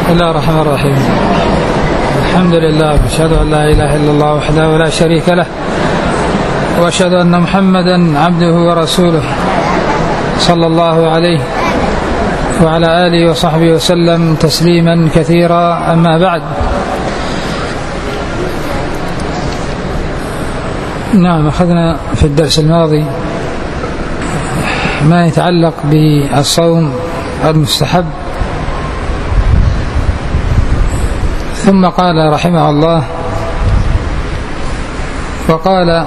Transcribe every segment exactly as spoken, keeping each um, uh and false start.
بسم الله الرحمن الرحيم. الحمد لله، أشهد أن لا إله إلا الله وحده لا شريك له، وأشهد أن محمدا عبده ورسوله صلى الله عليه وعلى آله وصحبه وسلم تسليما كثيرا. أما بعد، نعم، أخذنا في الدرس الماضي ما يتعلق بالصوم المستحب، ثم قال رحمه الله: وقال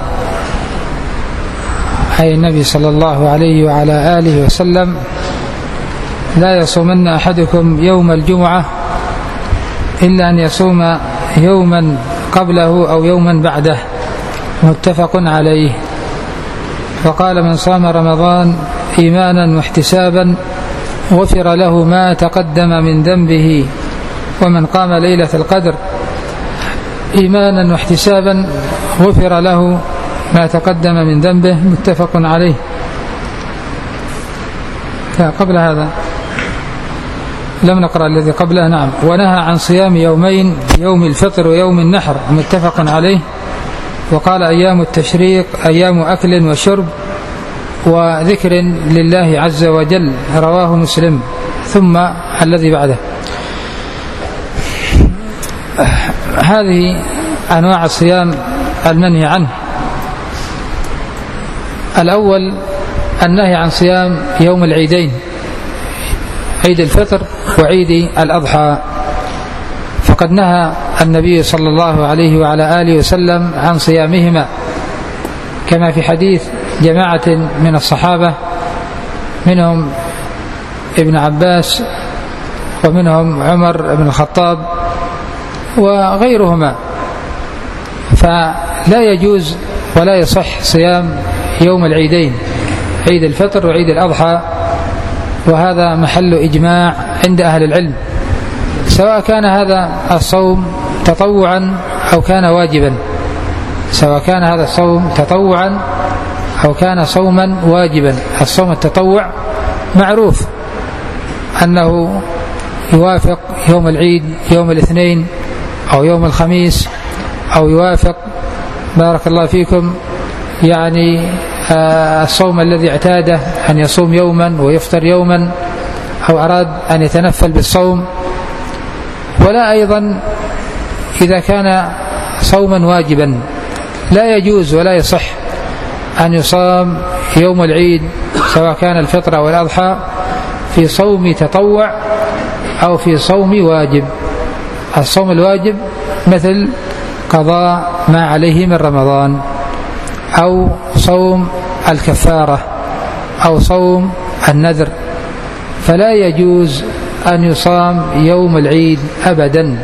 أي النبي صلى الله عليه وعلى آله وسلم: لا يصومن أحدكم يوم الجمعة إلا أن يصوم يوما قبله أو يوما بعده، متفق عليه. وقال: من صام رمضان إيمانا واحتسابا غفر له ما تقدم من ذنبه، ومن قام ليلة القدر إيمانا واحتسابا غفر له ما تقدم من ذنبه، متفق عليه. قبل هذا لم نقرأ الذي قبله. نعم. ونهى عن صيام يومين، يوم الفطر ويوم النحر، متفق عليه. وقال: أيام التشريق أيام أكل وشرب وذكر لله عز وجل، رواه مسلم. ثم الذي بعده. هذه أنواع الصيام المنهي عنه. الأول النهي عن صيام يوم العيدين، عيد الفطر وعيد الأضحى، فقد نهى النبي صلى الله عليه وعلى آله وسلم عن صيامهما، كما في حديث جماعة من الصحابة، منهم ابن عباس ومنهم عمر بن الخطاب وغيرهما. فلا يجوز ولا يصح صيام يوم العيدين، عيد الفطر وعيد الأضحى، وهذا محل إجماع عند أهل العلم، سواء كان هذا الصوم تطوعا أو كان واجبا، سواء كان هذا الصوم تطوعا أو كان صوما واجبا. الصوم التطوع معروف أنه يوافق يوم العيد، يوم الاثنين أو يوم الخميس، أو يوافق بارك الله فيكم يعني الصوم الذي اعتاده أن يصوم يوما ويفطر يوما، أو أراد أن يتنفل بالصوم. ولا أيضا إذا كان صوما واجبا لا يجوز ولا يصح أن يصام يوم العيد، سواء كان الفطر أو الأضحى، في صوم تطوع أو في صوم واجب. الصوم الواجب مثل قضاء ما عليه من رمضان، أو صوم الكفارة، أو صوم النذر، فلا يجوز أن يصام يوم العيد أبدا.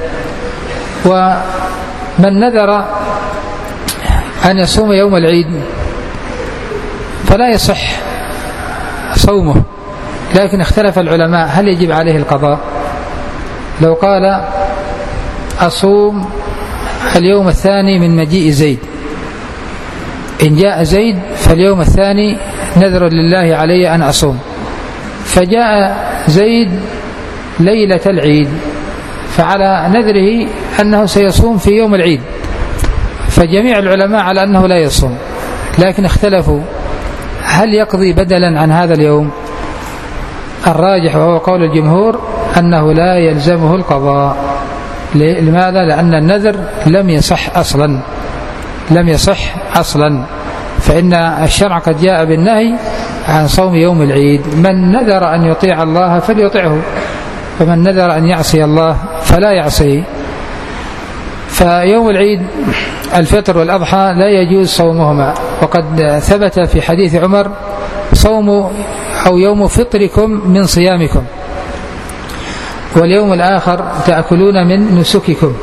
ومن نذر أن يصوم يوم العيد فلا يصح صومه، لكن اختلف العلماء هل يجب عليه القضاء. لو قال: أصوم اليوم الثاني من مجيء زيد، إن جاء زيد فاليوم الثاني نذر لله علي أن أصوم، فجاء زيد ليلة العيد، فعلى نذره أنه سيصوم في يوم العيد، فجميع العلماء على أنه لا يصوم، لكن اختلفوا هل يقضي بدلا عن هذا اليوم. الراجح وهو قول الجمهور أنه لا يلزمه القضاء. لماذا؟ لأن النذر لم يصح أصلا، لم يصح أصلا، فإن الشرع قد جاء بالنهي عن صوم يوم العيد. من نذر أن يطيع الله فليطيعه، ومن نذر أن يعصي الله فلا يعصيه. فيوم العيد الفطر والأضحى لا يجوز صومهما، وقد ثبت في حديث عمر: صوم أو يوم فطركم من صيامكم، واليوم الآخر تأكلون من نسككم.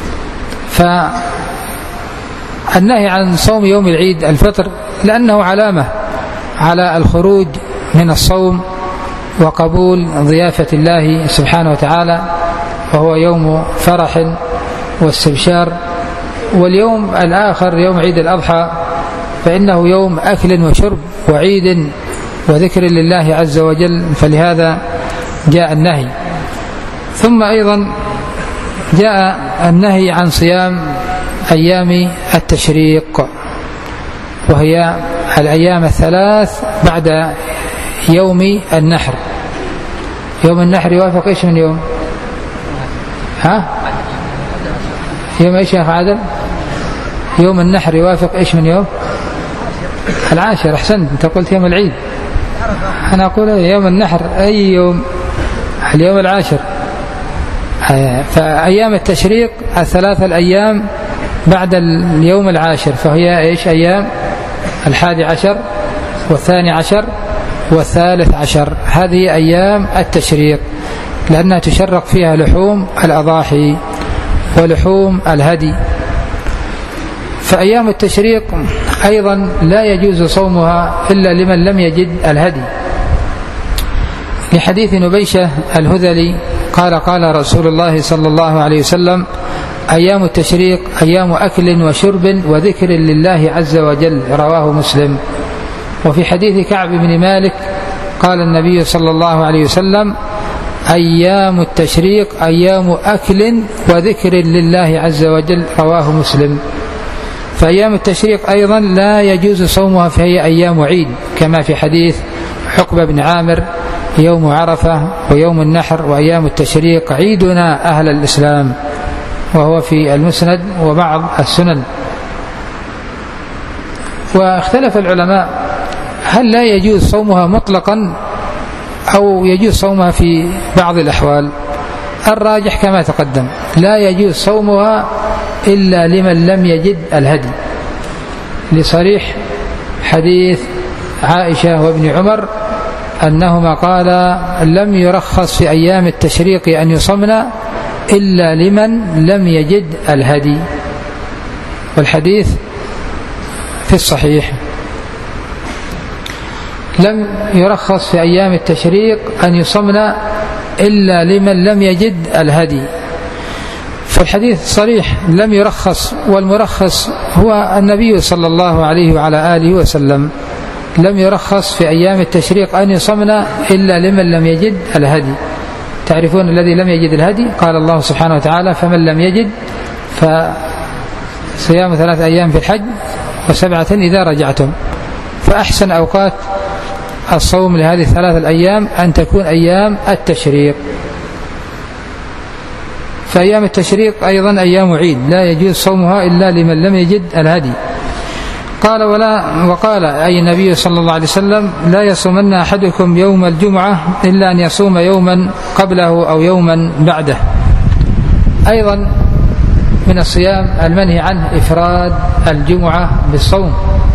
فالنهي عن صوم يوم العيد الفطر لأنه علامة على الخروج من الصوم وقبول ضيافة الله سبحانه وتعالى، وهو يوم فرح واستبشار. واليوم الآخر يوم عيد الأضحى فإنه يوم أكل وشرب وعيد وذكر لله عز وجل، فلهذا جاء النهي. ثم أيضا جاء النهي عن صيام أيام التشريق، وهي الأيام الثلاث بعد يوم النحر. يوم النحر يوافق إيش من يوم؟ ها؟ يوم إيش يا أخ عادل؟ يوم النحر يوافق إيش من يوم؟ العاشر. أحسنت، أنت قلت يوم العيد، أنا أقول يوم النحر أي يوم؟ اليوم العاشر. فأيام التشريق الثلاثة الأيام بعد اليوم العاشر، فهي إيش؟ أيام الحادي عشر والثاني عشر والثالث عشر. هذه أيام التشريق لأنها تشرق فيها لحوم الأضاحي ولحوم الهدي. فأيام التشريق أيضا لا يجوز صومها إلا لمن لم يجد الهدي، لحديث نبيشة الهذلي قال قال رسول الله صلى الله عليه وسلم: أيام التشريق أيام أكل وشرب وذكر لله عز وجل، رواه مسلم. وفي حديث كعب بن مالك قال النبي صلى الله عليه وسلم: أيام التشريق أيام أكل وذكر لله عز وجل، رواه مسلم. فأيام التشريق أيضا لا يجوز صومها، فهي أيام عيد، كما في حديث حقبة بن عامر: يوم عرفة ويوم النحر وأيام التشريق عيدنا أهل الإسلام، وهو في المسند وبعض السنن. واختلف العلماء هل لا يجوز صومها مطلقا أو يجوز صومها في بعض الأحوال. الراجح كما تقدم لا يجوز صومها إلا لمن لم يجد الهدي، لصريح حديث عائشة وابن عمر أنهما قالا: لم يرخص في أيام التشريق أن يصمنا إلا لمن لم يجد الهدي، والحديث في الصحيح. لم يرخص في أيام التشريق أن يصمنا إلا لمن لم يجد الهدي، فالحديث صريح لم يرخص، والمرخص هو النبي صلى الله عليه وعلى آله وسلم. لم يرخص في أيام التشريق أن يصمنا إلا لمن لم يجد الهدي. تعرفون الذي لم يجد الهدي؟ قال الله سبحانه وتعالى: فمن لم يجد فصيام ثلاثة أيام في الحج وسبعة إذا رجعتم. فأحسن أوقات الصوم لهذه الثلاثة الأيام أن تكون أيام التشريق. فأيام التشريق أيضا أيام عيد لا يجوز صومها إلا لمن لم يجد الهدي. قال ولا وقال أي النبي صلى الله عليه وسلم: لا يصومن أحدكم يوم الجمعة إلا أن يصوم يوما قبله أو يوما بعده. أيضا من الصيام المنهي عنه إفراد الجمعة بالصوم،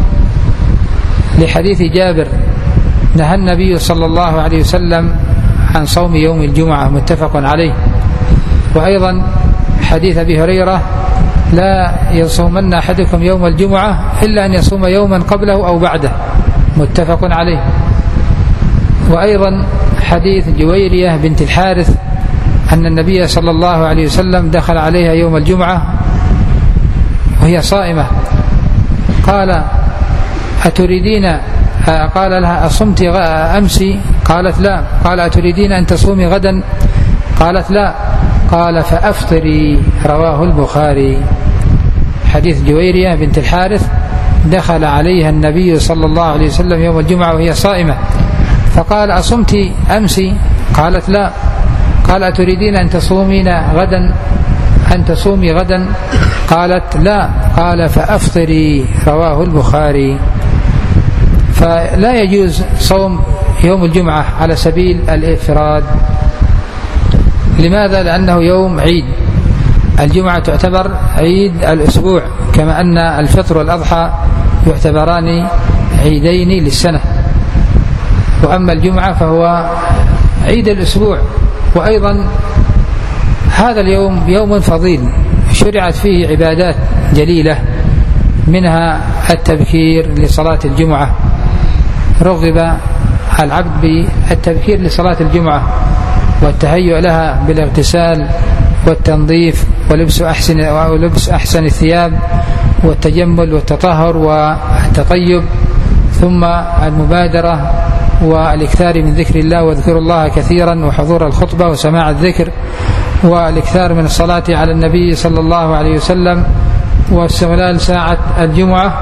لحديث جابر: نهى النبي صلى الله عليه وسلم عن صوم يوم الجمعة، متفق عليه. وأيضا حديث أبي هريرة: لا يصومن أحدكم يوم الجمعة إلا أن يصوم يوما قبله أو بعده، متفق عليه. وأيضا حديث جويرية بنت الحارث أن النبي صلى الله عليه وسلم دخل عليها يوم الجمعة وهي صائمة، قال: أتريدين، قال لها: أصمت أمس؟ قالت: لا. قال: أتريدين أن تصومي غدا؟ قالت: لا. قال: فأفطري، رواه البخاري. حديث جويرية بنت الحارث دخل عليها النبي صلى الله عليه وسلم يوم الجمعة وهي صائمة، فقال: أصمت أمس؟ قالت: لا. قال: أتريدين أن تصومين غدا أن تصومي غدا؟ قالت: لا. قال: فأفطري، رواه البخاري. فلا يجوز صوم يوم الجمعة على سبيل الإفراد. لماذا؟ لأنه يوم عيد. الجمعة تعتبر عيد الأسبوع، كما أن الفطر والأضحى يعتبران عيدين للسنة، وأما الجمعة فهو عيد الأسبوع. وأيضا هذا اليوم يوم فضيل شرعت فيه عبادات جليلة، منها التبكير لصلاة الجمعة. رغب العبد بالتبكير لصلاة الجمعة والتهيؤ لها بالاغتسال والتنظيف ولبس أحسن, ولبس أحسن الثياب والتجمل والتطهر والتطيب، ثم المبادرة والإكثار من ذكر الله، واذكروا الله كثيرا، وحضور الخطبة وسماع الذكر والإكثار من الصلاة على النبي صلى الله عليه وسلم واستغلال ساعة الجمعة،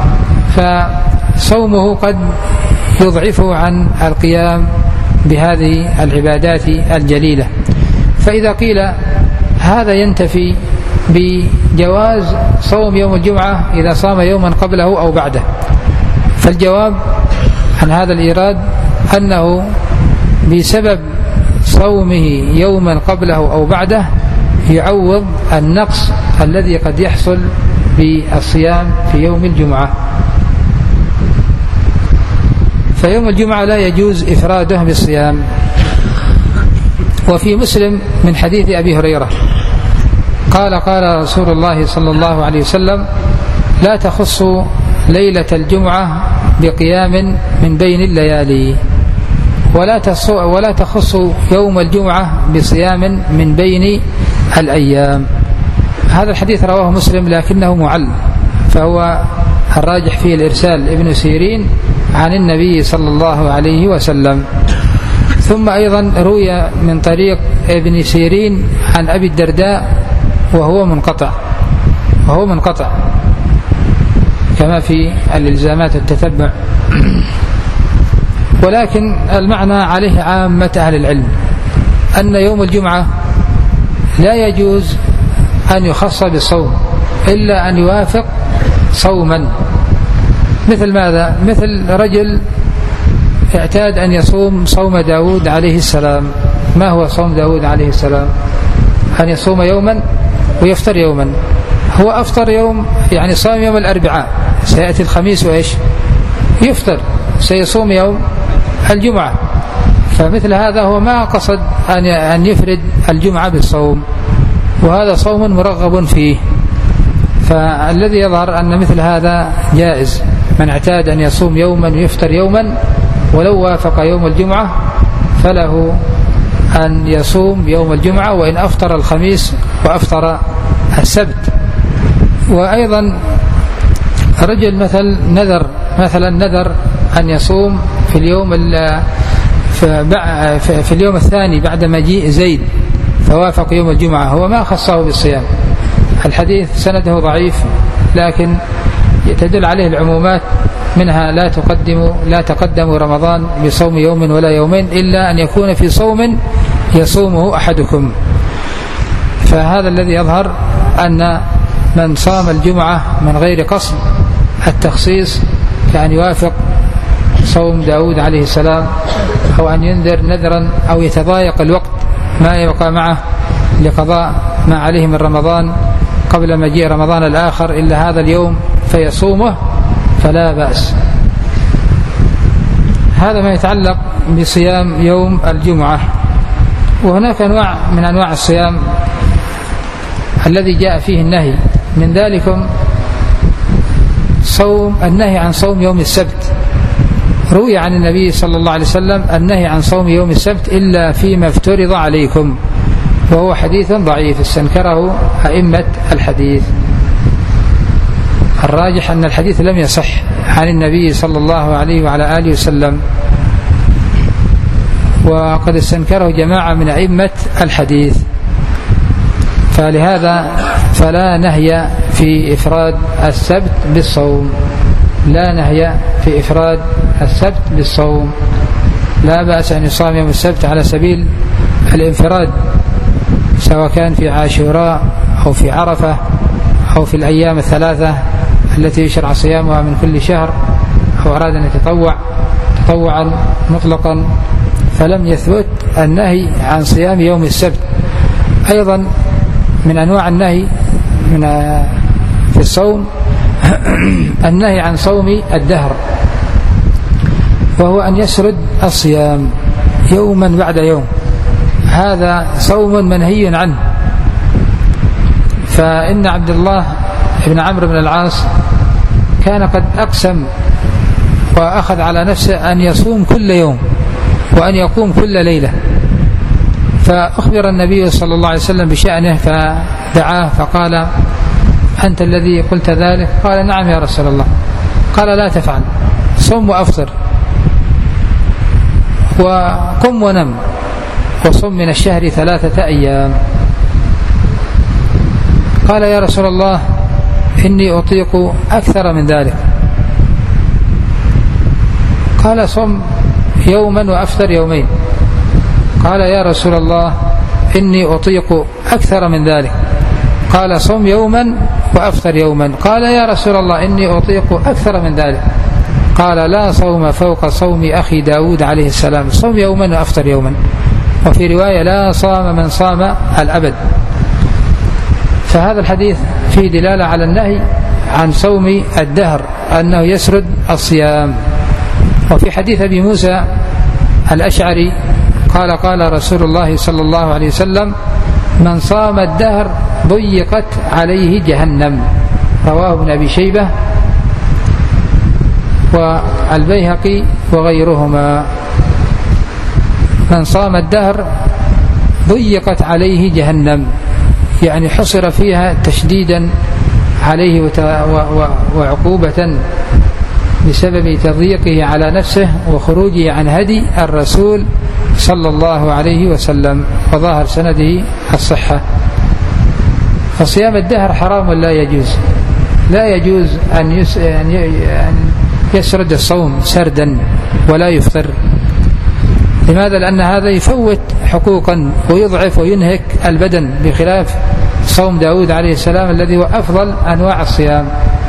فصومه قد يضعفه عن القيام بهذه العبادات الجليلة. فإذا قيل هذا ينتفي بجواز صوم يوم الجمعة إذا صام يوما قبله أو بعده، فالجواب عن هذا الإيراد أنه بسبب صومه يوما قبله أو بعده يعوض النقص الذي قد يحصل بالصيام في يوم الجمعة. فيوم الجمعة لا يجوز إفراده بالصيام. وفي مسلم من حديث أبي هريرة قال قال رسول الله صلى الله عليه وسلم: لا تخص ليلة الجمعة بقيام من بين الليالي، ولا ولا تخص يوم الجمعة بصيام من بين الأيام. هذا الحديث رواه مسلم لكنه معل، فهو الراجح فيه الإرسال ابن سيرين عن النبي صلى الله عليه وسلم. ثم أيضا روي من طريق ابن سيرين عن أبي الدرداء وهو منقطع وهو منقطع كما في الإلزامات التتبع، ولكن المعنى عليه عامة أهل العلم أن يوم الجمعة لا يجوز أن يخص بالصوم إلا أن يوافق صوما. مثل ماذا؟ مثل رجل اعتاد أن يصوم صوم داود عليه السلام. ما هو صوم داود عليه السلام؟ أن يصوم يوما ويفطر يوما. هو أفطر يوم، يعني صام يوم الأربعاء، سيأتي الخميس وإيش يفطر، سيصوم يوم الجمعة. فمثل هذا هو ما قصد أن يفرد الجمعة بالصوم، وهذا صوم مرغب فيه. فالذي يظهر أن مثل هذا جائز، من اعتاد أن يصوم يوما ويفطر يوما ولو وافق يوم الجمعة فله أن يصوم يوم الجمعة وإن أفطر الخميس وأفطر السبت. وأيضا رجل مثل نذر مثلا نذر أن يصوم في اليوم في اليوم الثاني بعد مجيء زيد فوافق يوم الجمعة، هو ما خصه بالصيام. الحديث سنده ضعيف لكن تدل عليه العمومات، منها لا تقدم لا تقدم رمضان بصوم يوم ولا يومين إلا أن يكون في صوم يصومه أحدكم. فهذا الذي يظهر أن من صام الجمعة من غير قصد التخصيص كأن يوافق صوم داود عليه السلام، أو أن ينذر نذرا، أو يتضايق الوقت ما يبقى معه لقضاء ما عليه من رمضان قبل مجيء رمضان الآخر إلا هذا اليوم فيصومه، فلا بأس. هذا ما يتعلق بصيام يوم الجمعة. وهناك أنواع من أنواع الصيام الذي جاء فيه النهي، من ذلكم صوم النهي عن صوم يوم السبت. روي عن النبي صلى الله عليه وسلم النهي عن صوم يوم السبت إلا فيما افترض عليكم، وهو حديث ضعيف استنكره أئمة الحديث. الراجح أن الحديث لم يصح عن النبي صلى الله عليه وعلى آله وسلم، وقد استنكره جماعة من أئمة الحديث. فلهذا فلا نهي في إفراد السبت بالصوم، لا نهي في إفراد السبت بالصوم. لا بأس أن يصام يوم السبت على سبيل الانفراد، سواء كان في عاشوراء أو في عرفة أو في الأيام الثلاثة التي يشرع صيامها من كل شهر، أو أراد أن يتطوع تطوعا مطلقا، فلم يثبت النهي عن صيام يوم السبت. أيضا من أنواع النهي من في الصوم النهي عن صوم الدهر، وهو أن يسرد الصيام يوما بعد يوم، هذا صوم منهي عنه. فإن عبد الله بن عمرو بن العاص كان قد أقسم وأخذ على نفسه أن يصوم كل يوم وأن يقوم كل ليلة، فأخبر النبي صلى الله عليه وسلم بشأنه فدعاه فقال: أنت الذي قلت ذلك؟ قال: نعم يا رسول الله. قال: لا تفعل، صم وأفطر وقم ونم وصم من الشهر ثلاثة أيام. قال يا رسول الله إني أطيق أكثر من ذلك. قال صم يوما وأفطر يومين. قال يا رسول الله إني أطيق أكثر من ذلك. قال صم يوما وأفطر يوما. قال يا رسول الله إني أطيق أكثر من ذلك. قال لا صوم فوق صوم أخي داود عليه السلام، صوم يوما وأفطر يوما. وفي رواية لا صام من صام الأبد. فهذا الحديث فيه دلالة على النهي عن صوم الدهر، أنه يسرد الصيام. وفي حديث أبي موسى الأشعري قال قال رسول الله صلى الله عليه وسلم من صام الدهر ضيقت عليه جهنم. رواه ابن أبي شيبة والبيهقي وغيرهما. من صام الدهر ضيقت عليه جهنم، يعني حصر فيها تشديدا عليه وعقوبة بسبب تضييقه على نفسه وخروجه عن هدي الرسول صلى الله عليه وسلم، وظاهر سنده الصحة. فصيام الدهر حرام ولا يجوز؟ لا يجوز أن يسرد الصوم سردا ولا يفطر. لماذا؟ لأن هذا يفوت حقوقا ويضعف وينهك البدن، بخلاف صوم داود عليه السلام الذي هو أفضل أنواع الصيام.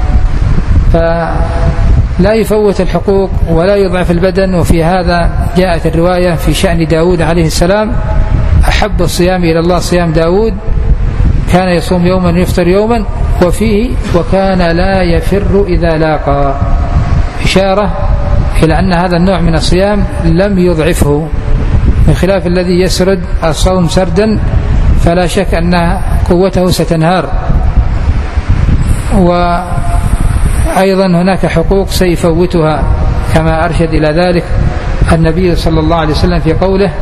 فلا يفوت الحقوق ولا يضعف البدن. وفي هذا جاءت الرواية في شأن داود عليه السلام أحب الصيام إلى الله صيام داود، كان يصوم يوما يفطر يوما. وفيه وكان لا يفر إذا لاقى، إشارة إلى أن هذا النوع من الصيام لم يضعفه، بخلاف الذي يسرد الصوم سردا فلا شك أن قوته ستنهار. وأيضا هناك حقوق سيفوتها، كما أرشد إلى ذلك النبي صلى الله عليه وسلم في قوله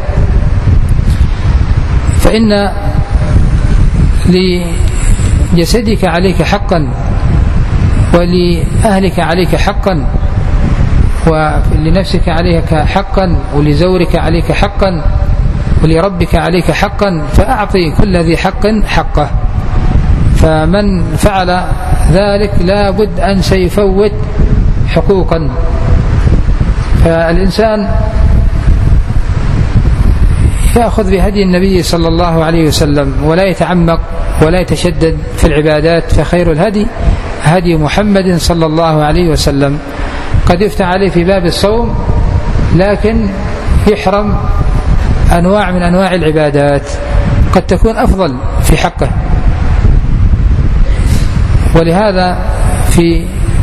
فإن لجسدك عليك حقا ولأهلك عليك حقا ولنفسك عليك حقا ولزورك عليك حقا ولربك عليك حقا، فأعطي كل ذي حق حقه. فمن فعل ذلك لا بد أن سيفوت حقوقا. فالإنسان يأخذ بهدي النبي صلى الله عليه وسلم ولا يتعمق ولا يتشدد في العبادات، فخير الهدي هدي محمد صلى الله عليه وسلم. قد يفتح عليه في باب الصوم لكن يحرم أنواع من أنواع العبادات قد تكون أفضل في حقه. ولهذا في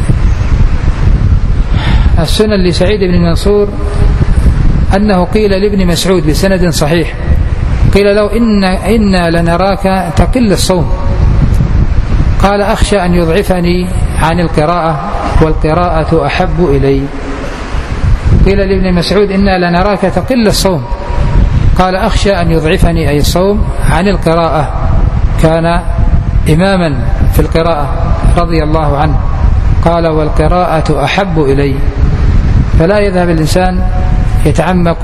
السنن لسعيد بن منصور أنه قيل لابن مسعود بسند صحيح، قيل له إن إنا لنراك تقل الصوم. قال أخشى أن يضعفني عن القراءة والقراءة أحب إلي. قيل لابن مسعود إنا لنراك تقل الصوم، قال أخشى أن يضعفني أي الصوم عن القراءة. كان إماما في القراءة رضي الله عنه. قال والقراءة أحب إلي. فلا يذهب الإنسان يتعمق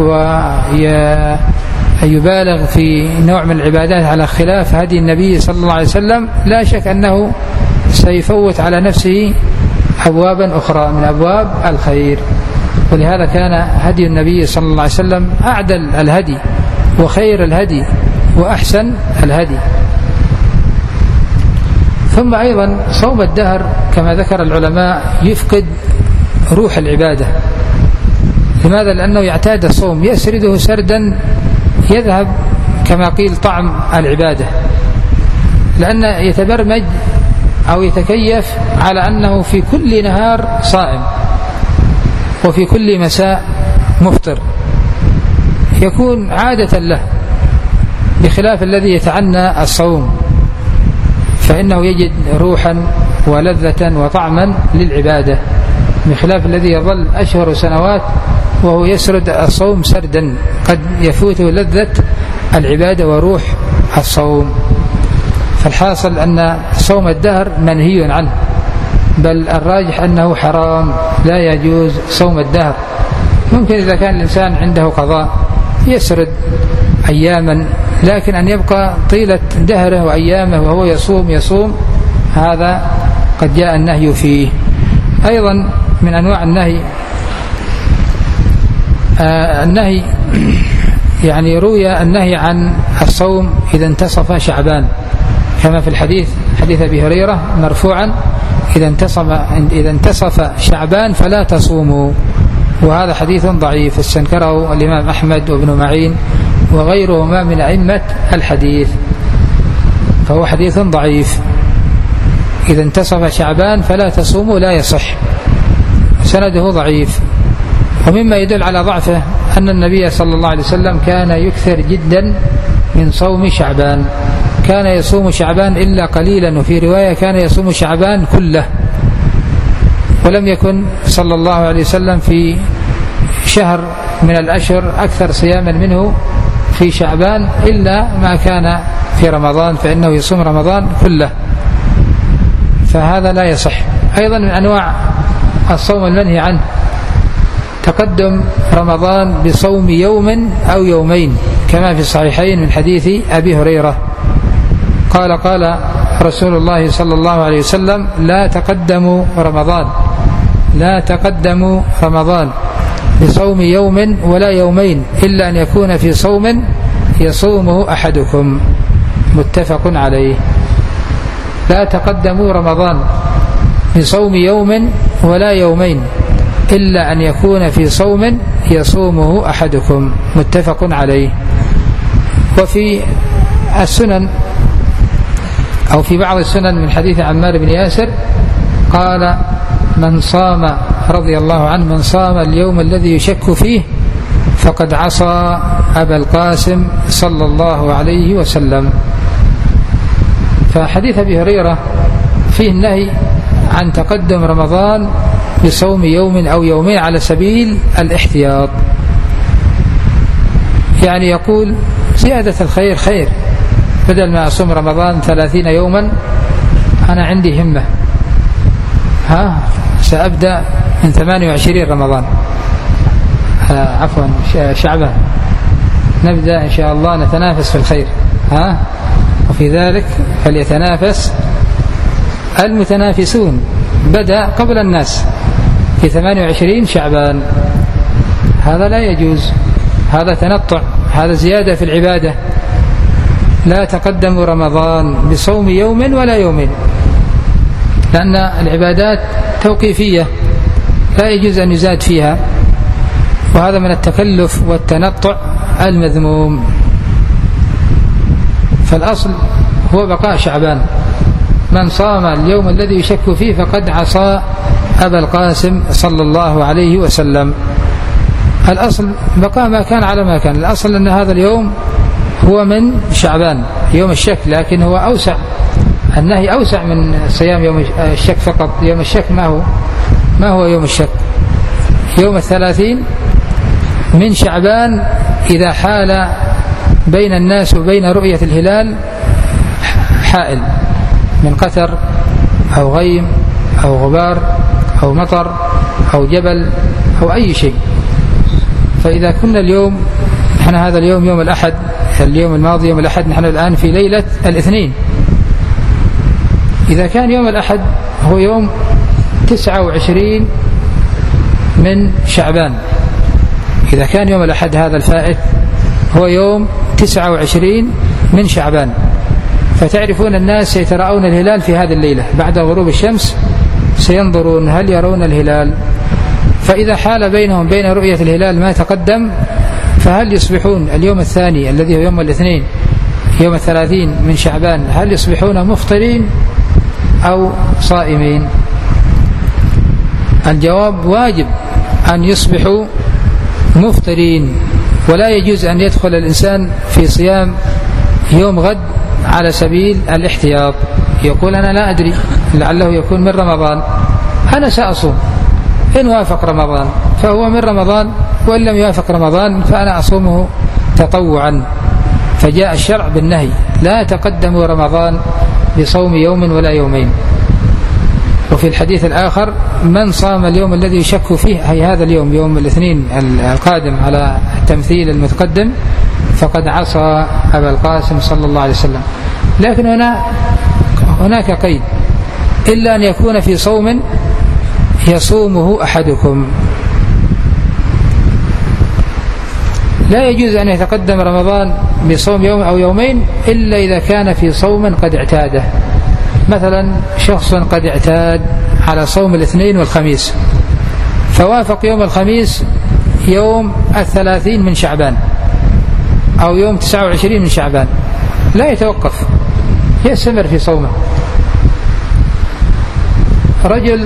ويبالغ في نوع من العبادات على خلاف هدي النبي صلى الله عليه وسلم، لا شك أنه سيفوت على نفسه أبوابا أخرى من أبواب الخير. ولهذا كان هدي النبي صلى الله عليه وسلم أعدل الهدي وخير الهدي وأحسن الهدي. ثم أيضا صوم الدهر كما ذكر العلماء يفقد روح العبادة. لماذا؟ لأنه يعتاد الصوم، يسرده سردا يذهب كما قيل طعم العبادة، لأن يتبرمج أو يتكيف على أنه في كل نهار صائم وفي كل مساء مفطر، يكون عادة له، بخلاف الذي يتعنى الصوم فإنه يجد روحا ولذة وطعما للعبادة، بخلاف الذي يظل أشهر وسنوات وهو يسرد الصوم سردا قد يفوته لذة العبادة وروح الصوم. فالحاصل أن صوم الدهر منهي عنه، بل الراجح أنه حرام، لا يجوز صوم الدهر. ممكن إذا كان الإنسان عنده قضاء يسرد أياما لكن أن يبقى طيلة دهره وأيامه وهو يصوم يصوم هذا قد جاء النهي فيه. أيضا من أنواع النهي آه النهي يعني روي النهي عن الصوم إذا انتصف شعبان، كما في الحديث حديث أبي هريرة مرفوعا: إذا انتصف, إذا انتصف شعبان فلا تصوموا. وهذا حديث ضعيف استنكره الإمام أحمد وابن معين وغيرهما من أئمة الحديث، فهو حديث ضعيف. إذا انتصف شعبان فلا تصوموا لا يصح، سنده ضعيف. ومما يدل على ضعفه أن النبي صلى الله عليه وسلم كان يكثر جدا من صوم شعبان، كان يصوم شعبان إلا قليلا، وفي رواية كان يصوم شعبان كله. ولم يكن صلى الله عليه وسلم في شهر من الأشهر أكثر صياما منه في شعبان إلا ما كان في رمضان، فإنه يصوم رمضان كله، فهذا لا يصح. أيضا من أنواع الصوم المنهي عنه تقدم رمضان بصوم يوم أو يومين، كما في الصحيحين من حديث أبي هريرة قال قال رسول الله صلى الله عليه وسلم: لا تقدموا رمضان لا تقدموا رمضان بصوم يوم ولا يومين إلا أن يكون في صوم يصومه أحدكم، متفق عليه. لا تقدموا رمضان بصوم يوم ولا يومين إلا أن يكون في صوم يصومه أحدكم، متفق عليه. وفي السنن أو في بعض السنن من حديث عمار بن ياسر قال: من صام رضي الله عنه من صام اليوم الذي يشك فيه فقد عصى أبا القاسم صلى الله عليه وسلم. فحديث أبي هريرة فيه النهي عن تقدم رمضان بصوم يوم أو يومين على سبيل الاحتياط، يعني يقول زيادة الخير خير، بدل ما أصوم رمضان ثلاثين يوما أنا عندي همة، ها سأبدأ من ثمانية وعشرين رمضان آه عفوا شعبان، نبدأ إن شاء الله نتنافس في الخير، ها وفي ذلك فليتنافس المتنافسون. بدأ قبل الناس في ثمانية وعشرين شعبان، هذا لا يجوز، هذا تنطع، هذا زيادة في العبادة. لا تقدموا رمضان بصوم يوم ولا يومين، لأن العبادات توقيفية لا يجوز أن يزاد فيها، وهذا من التكلف والتنطع المذموم. فالأصل هو بقاء شعبان. من صام اليوم الذي يشك فيه فقد عصى أبا القاسم صلى الله عليه وسلم. الأصل بقاء ما كان على ما كان، الأصل أن هذا اليوم هو من شعبان يوم الشك، لكن هو أوسع، النهي أوسع من صيام يوم الشك فقط. يوم الشك ما هو ما هو يوم الشك؟ يوم الثلاثين من شعبان إذا حال بين الناس وبين رؤية الهلال حائل من قتر أو غيم أو غبار أو مطر أو جبل أو أي شيء. فإذا كنا اليوم، نحن هذا اليوم يوم الأحد، اليوم الماضي يوم الأحد، نحن الآن في ليلة الاثنين. إذا كان يوم الأحد هو يوم تسعة وعشرين من شعبان، إذا كان يوم الأحد هذا الفائت هو يوم تسعة وعشرين من شعبان، فتعرفون الناس سيتراءون الهلال في هذه الليلة بعد غروب الشمس، سينظرون هل يرون الهلال. فإذا حال بينهم بين رؤية الهلال ما تقدم، فهل يصبحون اليوم الثاني الذي هو يوم الاثنين يوم الثلاثين من شعبان هل يصبحون مفطرين أو صائمين؟ الجواب واجب أن يصبحوا مفطرين، ولا يجوز أن يدخل الإنسان في صيام يوم غد على سبيل الاحتياط، يقول أنا لا أدري لعله يكون من رمضان، أنا سأصوم، إن وافق رمضان فهو من رمضان، وإن لم يوافق رمضان فأنا أصومه تطوعا. فجاء الشرع بالنهي: لا تقدموا رمضان بصوم يوم ولا يومين. وفي الحديث الآخر: من صام اليوم الذي يشك فيه، أي هذا اليوم يوم الاثنين القادم على التمثيل المتقدم، فقد عصى أبا القاسم صلى الله عليه وسلم. لكن هنا هناك قيد: إلا أن يكون في صوم يصومه أحدكم. لا يجوز أن يتقدم رمضان بصوم يوم أو يومين إلا إذا كان في صوم قد اعتاده. مثلا شخص قد اعتاد على صوم الاثنين والخميس، فوافق يوم الخميس يوم الثلاثين من شعبان أو يوم تسعة وعشرين من شعبان، لا يتوقف، يستمر في صومه. رجل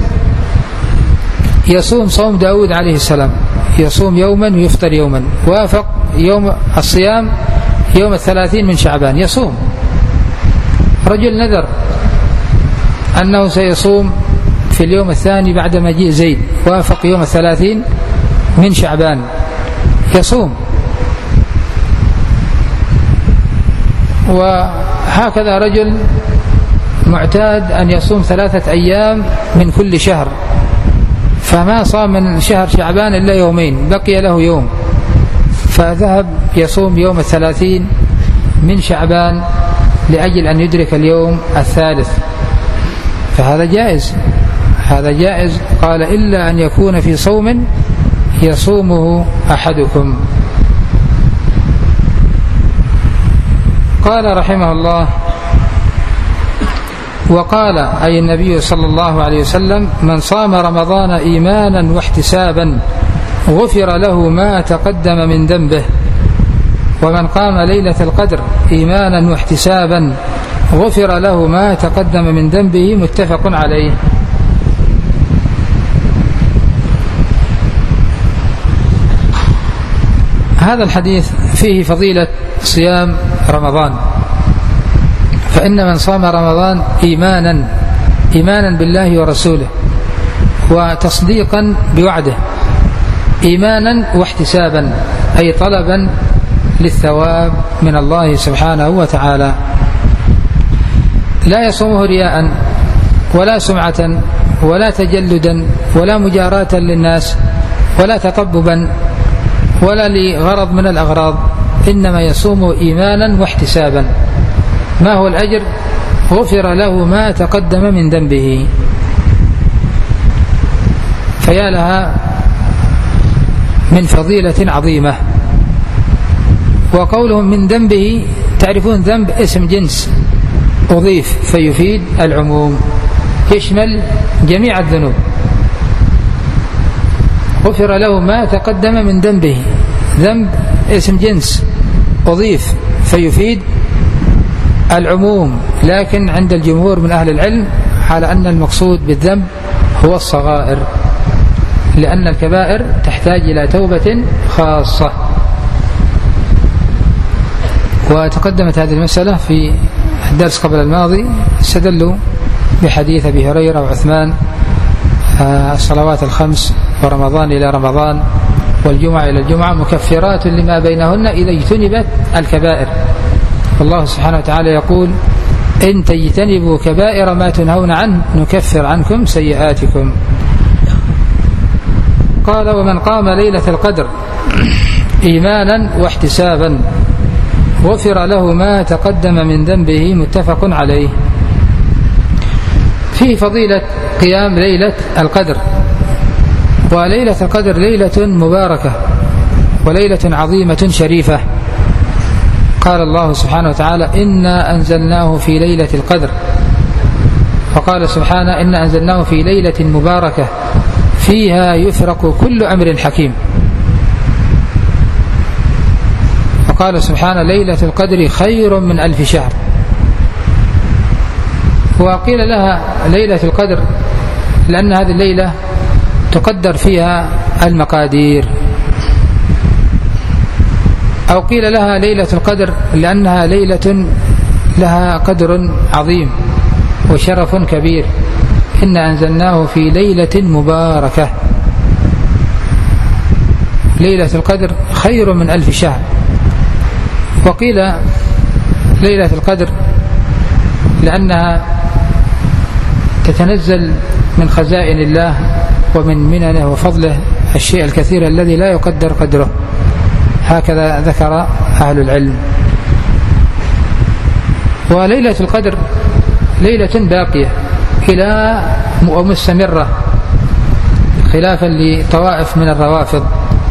يصوم صوم داود عليه السلام، يصوم يوما ويفطر يوما، وافق يوم الصيام يوم الثلاثين من شعبان يصوم. رجل نذر أنه سيصوم في اليوم الثاني بعد مجيء زيد، وافق يوم الثلاثين من شعبان يصوم. وهكذا رجل معتاد أن يصوم ثلاثة أيام من كل شهر، فما صام من شهر شعبان إلا يومين، بقي له يوم، فذهب يصوم يوم الثلاثين من شعبان لأجل أن يدرك اليوم الثالث، فهذا جائز، هذا جائز. قال: إلا أن يكون في صوم يصومه أحدكم. قال رحمه الله: وقال أي النبي صلى الله عليه وسلم: من صام رمضان إيمانا واحتسابا غفر له ما تقدم من ذنبه، ومن قام ليلة القدر إيمانا واحتسابا غفر له ما تقدم من ذنبه. متفق عليه. هذا الحديث فيه فضيلة صيام رمضان، فإن من صام رمضان إيمانا إيمانا بالله ورسوله وتصديقا بوعده، إيمانا واحتسابا أي طلبا للثواب من الله سبحانه وتعالى، لا يصومه رياء ولا سمعة ولا تجلدا ولا مجاراة للناس ولا تطببا ولا لغرض من الأغراض، إنما يصوم إيمانا واحتسابا. ما هو الأجر؟ غفر له ما تقدم من ذنبه. فيا لها من فضيلة عظيمة. وقولهم من ذنبه، تعرفون ذنب اسم جنس أضيف فيفيد العموم، يشمل جميع الذنوب. غفر له ما تقدم من ذنبه، ذنب اسم جنس أضيف فيفيد العموم، لكن عند الجمهور من أهل العلم على أن المقصود بالذنب هو الصغائر، لأن الكبائر تحتاج إلى توبة خاصة. وتقدمت هذه المسألة في الدرس قبل الماضي، استدلوا بحديث أبي هريرة وعثمان: الصلوات الخمس ورمضان إلى رمضان والجمعة إلى الجمعة مكفرات لما بينهن إذا اجتنبت الكبائر. والله سبحانه وتعالى يقول: إن تجتنبوا كبائر ما تنهون عنه نكفر عنكم سيئاتكم. قال: ومن قام ليلة القدر إيمانا واحتسابا غفر له ما تقدم من ذنبه. متفق عليه. فيه فضيلة قيام ليلة القدر، وليلة القدر ليلة مباركة وليلة عظيمة شريفة. قال الله سبحانه وتعالى: إنا أنزلناه في ليلة القدر. وقال سبحانه: إنا أنزلناه في ليلة مباركة فيها يفرق كل أمر حكيم. وقال سبحانه: ليلة القدر خير من ألف شهر. وقيل لها ليلة القدر لأن هذه الليلة تقدر فيها المقادير، أو قيل لها ليلة القدر لأنها ليلة لها قدر عظيم وشرف كبير. إنا أنزلناه في ليلة مباركة. ليلة القدر خير من ألف شهر. وقيل ليلة القدر لأنها تتنزل من خزائن الله ومن مننه وفضله الشيء الكثير الذي لا يقدر قدره. هكذا ذكر أهل العلم. وليلة القدر ليلة باقية إلى ومستمرة، خلافا لطوائف من الروافض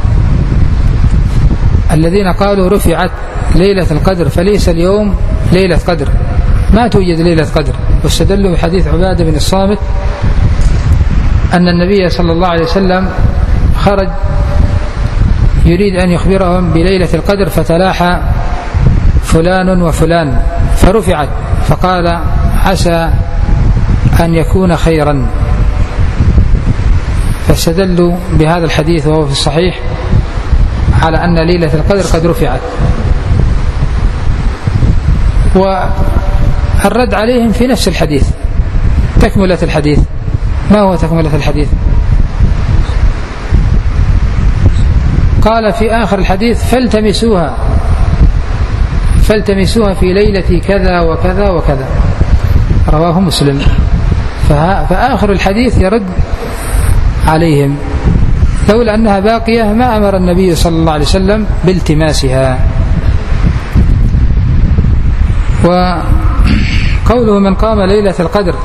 الذين قالوا رفعت ليلة القدر فليس اليوم ليلة قدر، ما توجد ليلة قدر، واستدلوا بحديث عبادة بن الصامت أن النبي صلى الله عليه وسلم خرج يريد أن يخبرهم بليلة القدر فتلاحى فلان وفلان فرفعت، فقال عسى أن يكون خيرا، فاستدلوا بهذا الحديث وهو في الصحيح على أن ليلة القدر قد رفعت. والرد عليهم في نفس الحديث، تكملة الحديث. ما هو تكملة الحديث؟ قال في آخر الحديث فالتمسوها فالتمسوها في ليلة كذا وكذا وكذا، رواه مسلم. فآخر الحديث يرد عليهم، لولا أنها باقية ما أمر النبي صلى الله عليه وسلم بالتماسها. وقوله من قام ليلة القدر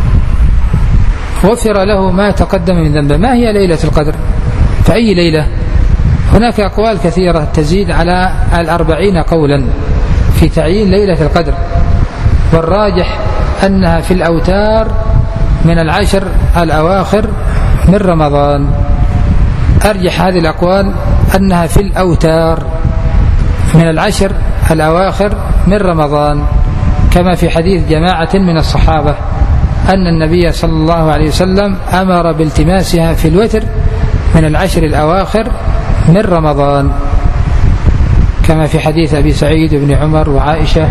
غفر له ما تقدم من ذنبه، ما هي ليلة القدر؟ فأي ليلة؟ هناك أقوال كثيرة تزيد على الأربعين قولا في تعيين ليلة القدر، والراجح أنها في الأوتار من العشر الأواخر من رمضان. أرجح هذه الأقوال أنها في الأوتار من العشر الأواخر من رمضان، كما في حديث جماعة من الصحابة أن النبي صلى الله عليه وسلم أمر بالتماسها في الوتر من العشر الأواخر من رمضان، كما في حديث أبي سعيد بن عمر وعائشة.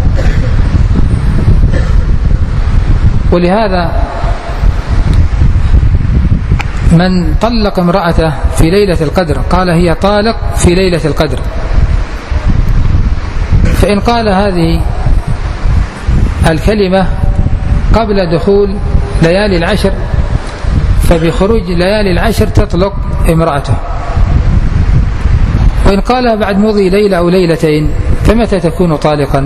ولهذا من طلق امرأته في ليلة القدر قال هي طالق في ليلة القدر، فإن قال هذه الكلمة قبل دخول ليالي العشر فبخروج ليالي العشر تطلق امرأته، وإن قالها بعد مضي ليلة أو ليلتين فمتى تكون طالقا؟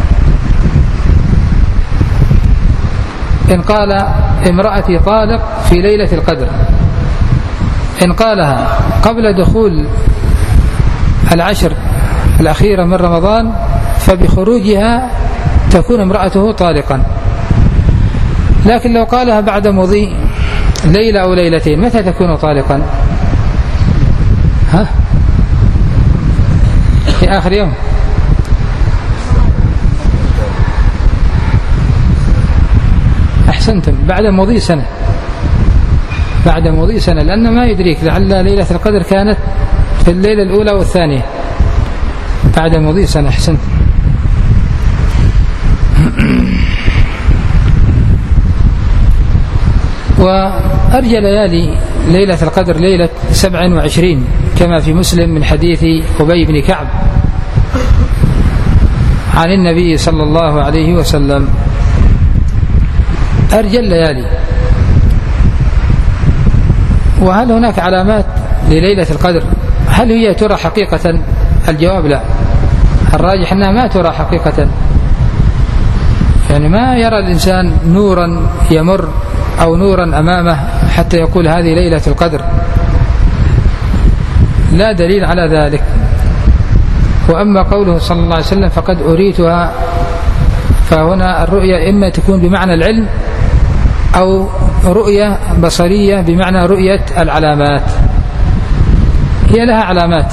إن قال امرأتي طالق في ليلة القدر، إن قالها قبل دخول العشر الأخيرة من رمضان فبخروجها تكون امرأته طالقا. لكن لو قالها بعد مضي ليلة أو ليلتين متى تكون طالقا؟ ها؟ في آخر يوم. أحسنتم، بعد مضي سنة، بعد مضي سنة، لأن ما يدريك لعل ليلة القدر كانت في الليلة الأولى والثانية، بعد مضي سنة. أحسنت. وأرجى ليالي ليلة القدر ليلة سبع وعشرين كما في مسلم من حديث أبي بن كعب عن النبي صلى الله عليه وسلم. أرجى الليالي. وهل هناك علامات لليلة القدر؟ هل هي ترى حقيقة؟ الجواب لا، الراجح أنها ما ترى حقيقة، يعني ما يرى الإنسان نورا يمر أو نورا أمامه حتى يقول هذه ليلة القدر، لا دليل على ذلك. وأما قوله صلى الله عليه وسلم فقد أريتها، فهنا الرؤية إما تكون بمعنى العلم أو رؤية بصرية بمعنى رؤية العلامات. هي لها علامات.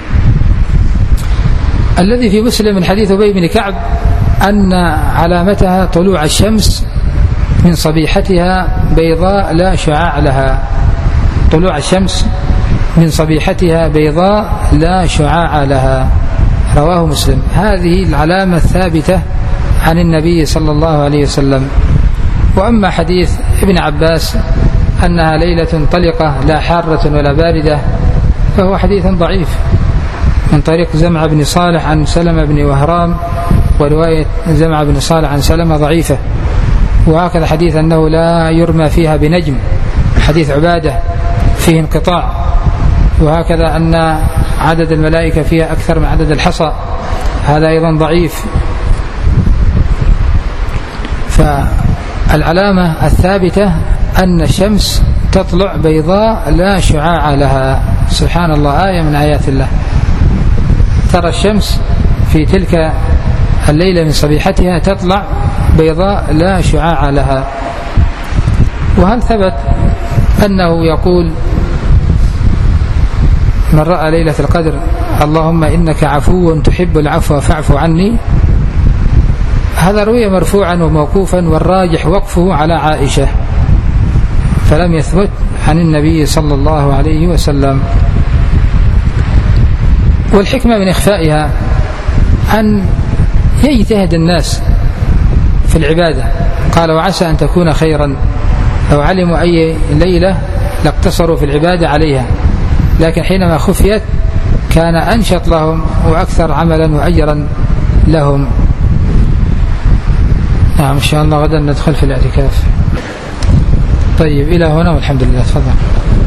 الذي في مسلم من حديث أبي بن كعب أن علامتها طلوع الشمس من صبيحتها بيضاء لا شعاع لها، طلوع الشمس من صبيحتها بيضاء لا شعاع لها، رواه مسلم. هذه العلامة الثابتة عن النبي صلى الله عليه وسلم. وأما حديث ابن عباس أنها ليلة طلقة لا حارة ولا باردة فهو حديث ضعيف من طريق زمع بن صالح عن سلمة بن وهرام، ورواية زمع بن صالح عن سلمة ضعيفة. وهكذا حديث أنه لا يرمى فيها بنجم، حديث عبادة فيه انقطاع، وهكذا أن عدد الملائكة فيها أكثر من عدد الحصى، هذا أيضا ضعيف. فالعلامة الثابتة أن الشمس تطلع بيضاء لا شعاع لها، سبحان الله، آية من آيات الله. ترى الشمس في تلك الليلة من صبيحتها تطلع بيضاء لا شعاع لها. وهل ثبت أنه يقول من رأى ليلة القدر اللهم إنك عفو تحب العفو فاعف عني؟ هذا روي مرفوعا وموقوفا، والراجح وقفه على عائشة، فلم يثبت عن النبي صلى الله عليه وسلم. والحكمة من إخفائها أن يجتهد الناس في العبادة. قال وعسى أن تكون خيرا، لو علموا أي ليلة لاقتصروا في العبادة عليها، لكن حينما خفيت كان أنشط لهم وأكثر عملا وأجرا لهم. نعم إن شاء الله غدا ندخل في الاعتكاف. طيب إلى هنا والحمد لله. تفضل.